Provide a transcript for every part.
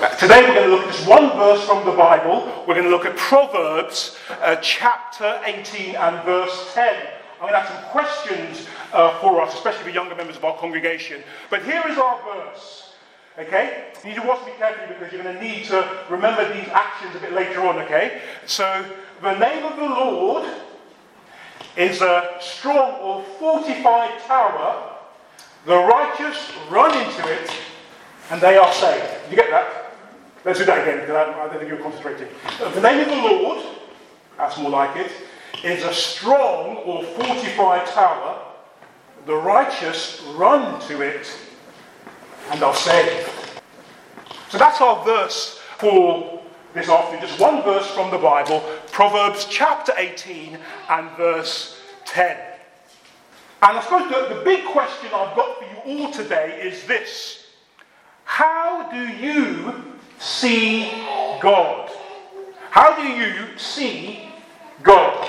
Today we're going to look at just one verse from the Bible. We're going to look at Proverbs chapter 18 and verse 10. I'm going to have some questions for us, especially for younger members of our congregation. But here is our verse. Okay? You need to watch me carefully because you're going to need to remember these actions a bit later on, okay? So, the name of the Lord is a strong or fortified tower. The righteous run into it and they are saved. Did you get that? Let's do that again because I don't think you were concentrating. The name of the Lord, that's more like it, is a strong or fortified tower. The righteous run to it and are saved. So that's our verse for this afternoon. Just one verse from the Bible, Proverbs chapter 18 and verse 10. And I suppose the big question I've got for you all today is this. How do you see God? How do you see God?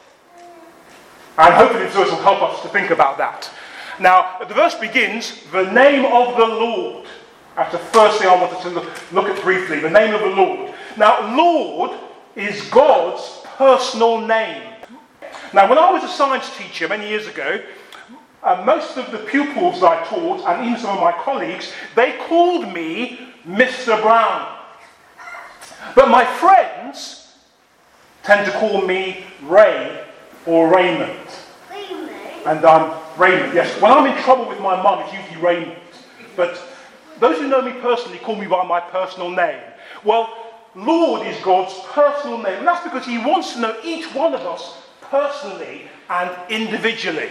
And hopefully this verse will help us to think about that. Now, the verse begins, the name of the Lord. That's the first thing I wanted to look at briefly, the name of the Lord. Now, Lord is God's personal name. Now, when I was a science teacher many years ago, most of the pupils I taught, and even some of my colleagues, they called me Mr. Brown. But my friends tend to call me Ray or Raymond. Raymond? And I'm Raymond, yes. When I'm in trouble with my mum, it's usually Raymond. But those who know me personally call me by my personal name. Well, Lord is God's personal name. And that's because he wants to know each one of us personally and individually.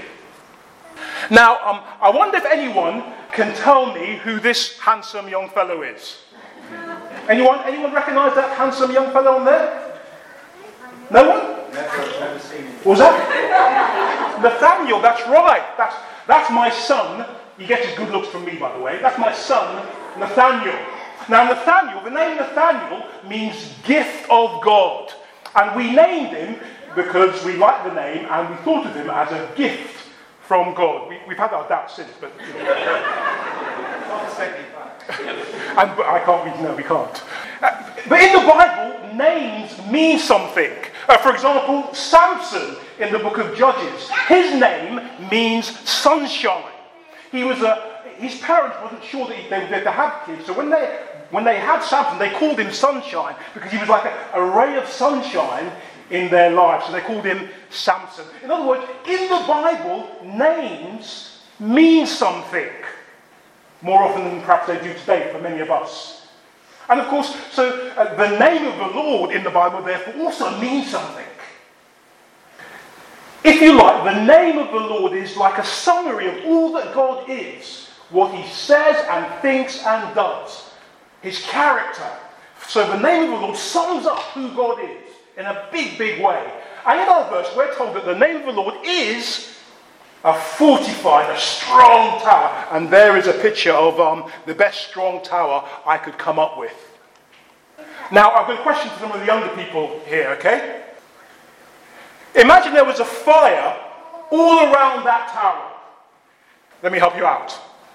Now, I wonder if anyone can tell me who this handsome young fellow is. Anyone recognise that handsome young fellow on there? No one? Never seen him. What was that? Nathaniel, that's right. That's my son. You get his good looks from me, by the way. That's my son, Nathaniel. Now, Nathaniel, the name Nathaniel means gift of God. And we named him because we liked the name and we thought of him as a gift from God. We've had our doubts since, but... I can't, no, we can't. But in the Bible, names mean something. For example, Samson in the book of Judges, his name means sunshine. His parents wasn't sure that they would be able to have kids, so when they had Samson, they called him Sunshine because he was like a ray of sunshine in their lives, so they called him Samson. In other words, in the Bible, names mean something more often than perhaps they do today for many of us. And of course, so the name of the Lord in the Bible therefore also means something. If you like, the name of the Lord is like a summary of all that God is, what he says and thinks and does, his character. So the name of the Lord sums up who God is in a big, big way. And in our verse, we're told that the name of the Lord is a fortified, a strong tower. And there is a picture of the best strong tower I could come up with. Now, I've got a question for some of the younger people here, okay? Imagine there was a fire all around that tower. Let me help you out.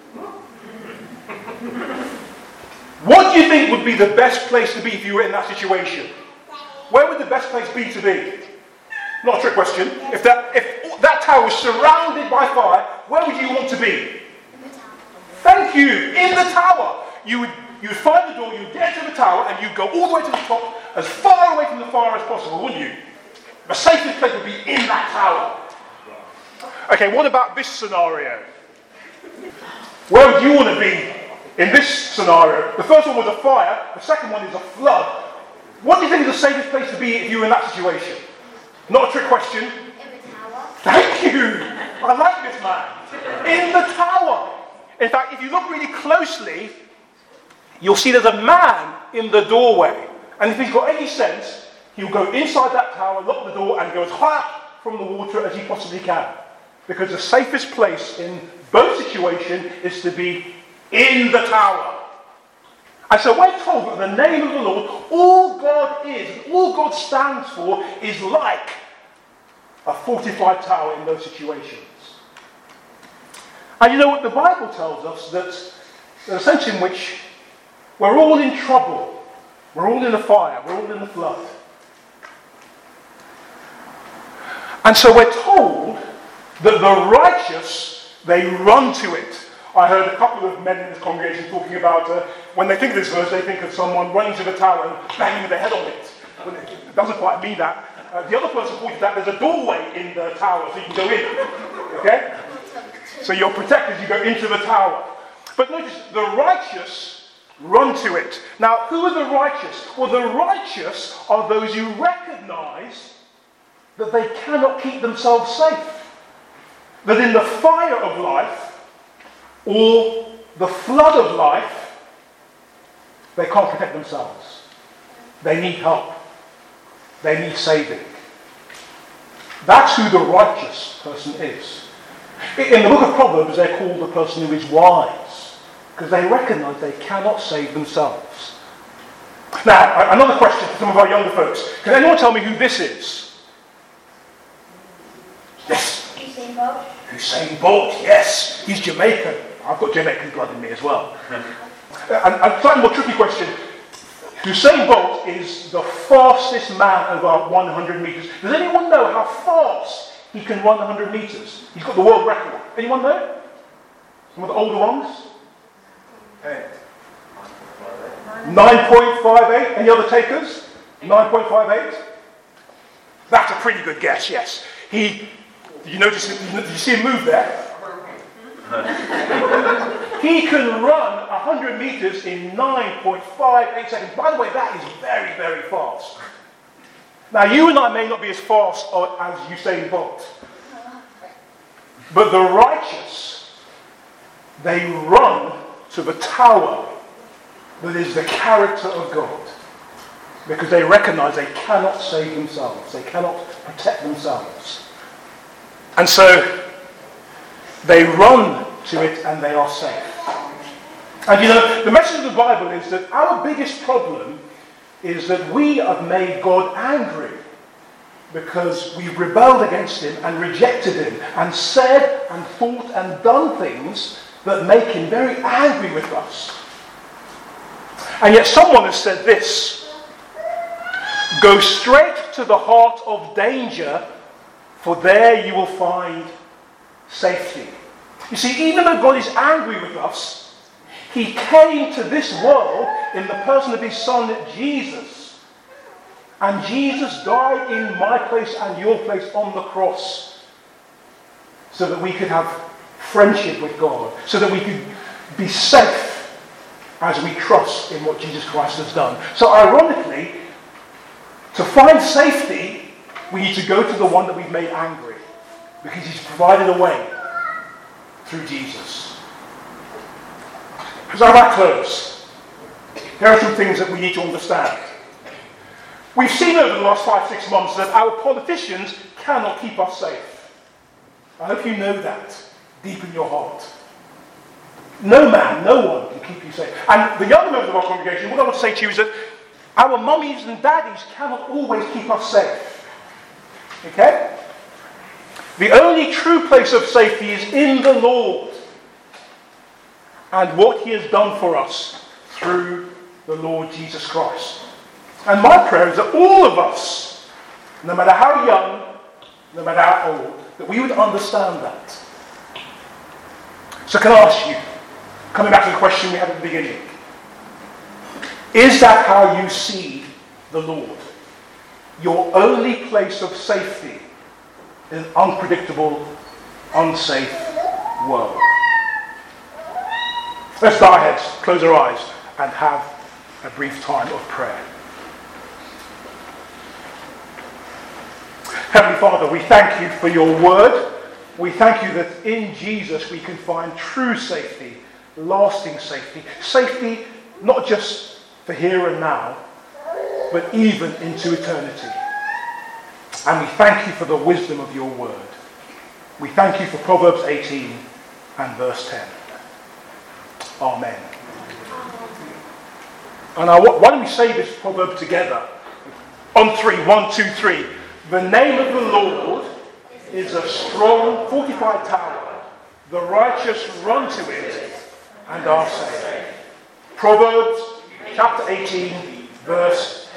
What do you think would be the best place to be if you were in that situation? Where would the best place be to be? Not a trick question. If that tower was surrounded by fire, where would you want to be? In the tower. Thank you. In the tower. You would find the door, you'd get to the tower, and you'd go all the way to the top, as far away from the fire as possible, wouldn't you? The safest place would be in that tower. Okay, what about this scenario? Where would you want to be in this scenario? The first one was a fire. The second one is a flood. What do you think is the safest place to be if you were in that situation? Not a trick question. In the tower. Thank you. I like this man. In the tower. In fact, if you look really closely, you'll see there's a man in the doorway. And if he's got any sense, he'll go inside that tower, lock the door, and go as high up from the water as he possibly can. Because the safest place in both situations is to be in the tower. And so we're told that the name of the Lord, all God is, all God stands for, is like a fortified tower in those situations. And you know what the Bible tells us? That there's a sense in which We're all in trouble. We're all in the fire. We're all in the flood. And so we're told that the righteous, they run to it. I heard a couple of men in this congregation talking about when they think of this verse, they think of someone running to the tower and banging their head on it. Well, it doesn't quite mean that. The other person pointed out there's a doorway in the tower so you can go in. Okay? So you're protected, you go into the tower. But notice, the righteous run to it. Now, who are the righteous? Well, the righteous are those who recognize that they cannot keep themselves safe. That in the fire of life, or the flood of life, they can't protect themselves. They need help. They need saving. That's who the righteous person is. In the book of Proverbs, they're called the person who is wise, because they recognize they cannot save themselves. Now, another question for some of our younger folks. Can anyone tell me who this is? Yes. Usain Bolt. Usain Bolt, yes. He's Jamaican. I've got Jamaican blood in me as well. And a slightly more tricky question. Usain Bolt is the fastest man over 100 meters. Does anyone know how fast he can run 100 meters? He's got the world record. Anyone know? Some of the older ones? 9.58. Any other takers? 9.58. That's a pretty good guess, yes. Did you see him move there? He can run 100 meters in 9.58 seconds. By the way, that is very, very fast. Now, you and I may not be as fast as Usain Bolt, but the righteous, they run to the tower that is the character of God, because they recognize they cannot save themselves. They cannot protect themselves. And so they run to it and they are safe. And you know, the message of the Bible is that our biggest problem is that we have made God angry because we've rebelled against him and rejected him and said and thought and done things that make him very angry with us. And yet someone has said this: go straight to the heart of danger, for there you will find safety. You see, even though God is angry with us, he came to this world in the person of his son, Jesus. And Jesus died in my place and your place on the cross so that we could have friendship with God, so that we could be safe as we trust in what Jesus Christ has done. So ironically, to find safety, we need to go to the one that we've made angry, because he's provided a way through Jesus. As I close, there are some things that we need to understand. We've seen over the last 5-6 months that our politicians cannot keep us safe. I hope you know that deep in your heart. No man, no one can keep you safe. And the young members of our congregation, what I want to say to you is that our mummies and daddies cannot always keep us safe. Okay? The only true place of safety is in the Lord and what he has done for us through the Lord Jesus Christ. And my prayer is that all of us, no matter how young, no matter how old, that we would understand that. So can I ask you, coming back to the question we had at the beginning, is that how you see the Lord? Your only place of safety in an unpredictable, unsafe world. Let's bow our heads, close our eyes, and have a brief time of prayer. Heavenly Father, we thank you for your word. We thank you that in Jesus we can find true safety, lasting safety. Safety not just for here and now, but even into eternity. And we thank you for the wisdom of your word. We thank you for Proverbs 18 and verse 10. Amen. And now, why don't we say this proverb together? On 3, 1, 2, 3. The name of the Lord is a strong, fortified tower. The righteous run to it and are saved. Proverbs chapter 18, verse